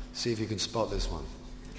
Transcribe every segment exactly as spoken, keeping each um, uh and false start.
See if you can spot this one.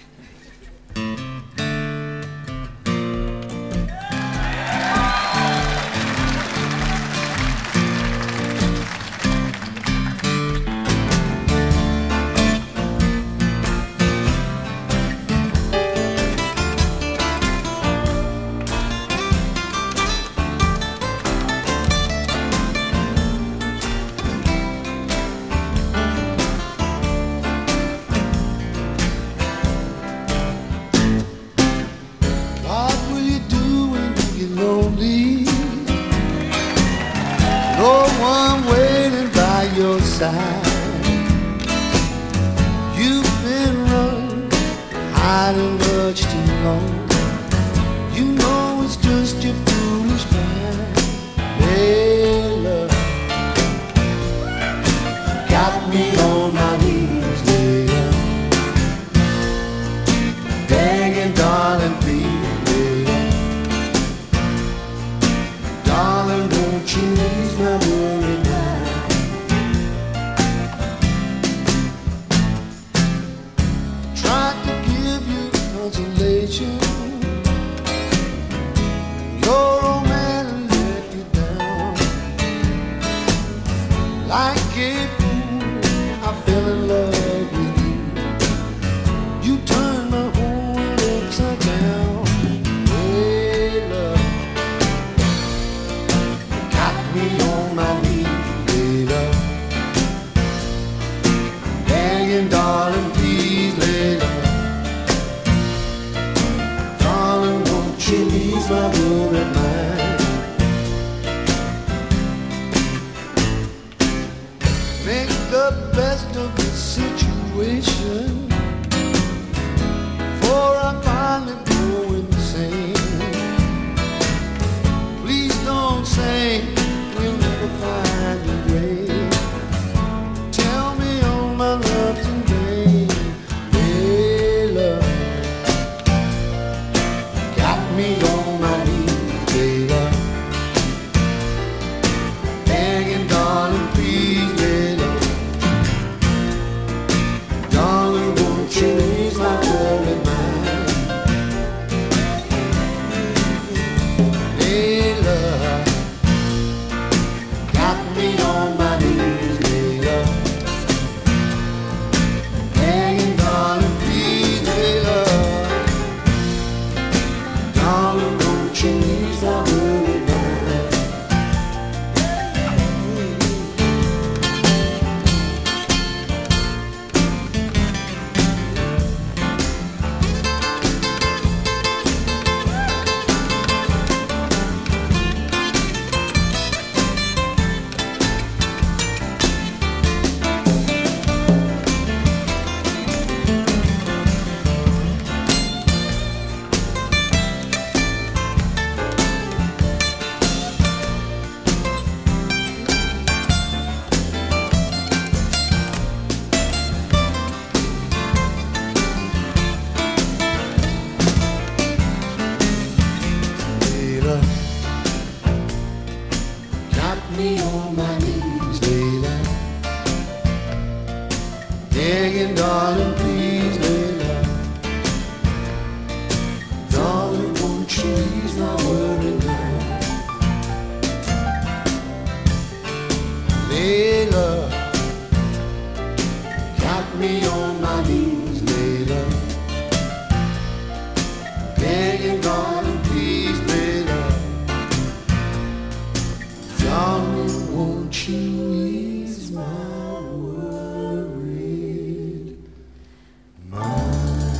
You've been running, hiding much too long. You know it's just your foolish mind. Hey, love, got me on my knees, love, begging, darling, please, love, darling, won't you ease my worry mind? Your old man let you down. Like a fool, I fell in love with you. You turned my whole world upside down. Hey, love, got me on my knees, hey, love, begging, darling, please, hey, love, she needs my worried mind. Make the best of the situation before I finally go insane. Please don't say we'll never find a grave. Tell me all my love's in vain. Hey, love, me on my knees, baby, begging, darling, please, baby, darling, won't you ease my worried mind? Hey, love, got me on my knees, baby, begging, darling, please, baby, darling, won't you ease my worried mind? Got me on my knees, Layla, begging, darling, please, Layla, darling, won't you ease my worried mind? Layla, got me on my knees, Layla, begging, darling, please, Layla, darling, won't you ease my worried mind?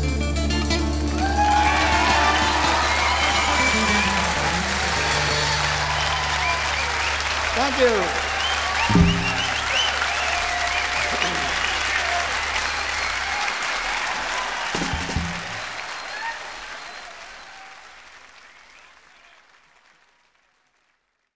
Thank you.